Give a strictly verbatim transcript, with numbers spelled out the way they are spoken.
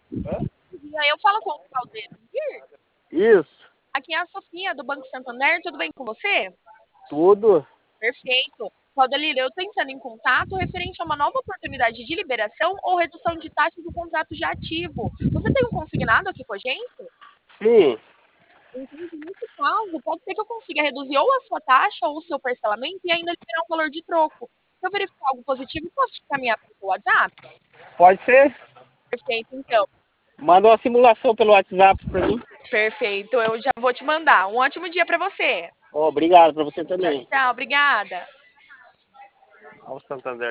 Hã? E aí eu falo com o Caldeiro. Isso, Aqui é a Sofia, do Banco Santander. Tudo bem com você? tudo. Perfeito. Claudelira, eu estou entrando em contato referente a uma nova oportunidade de liberação ou redução de taxa do contrato já ativo. Você tem um consignado aqui com a gente? Sim, Então, nesse caso, pode ser que eu consiga reduzir ou a sua taxa ou o seu parcelamento e ainda liberar um valor de troco. Se eu verificar algo positivo, posso te encaminhar para o seu WhatsApp? pode ser. Perfeito, então. Manda uma simulação pelo WhatsApp pra mim. Perfeito, eu já vou te mandar. Um ótimo dia para você. Ó, obrigado pra você Tchau, também. tchau. Obrigada. Ao Santander.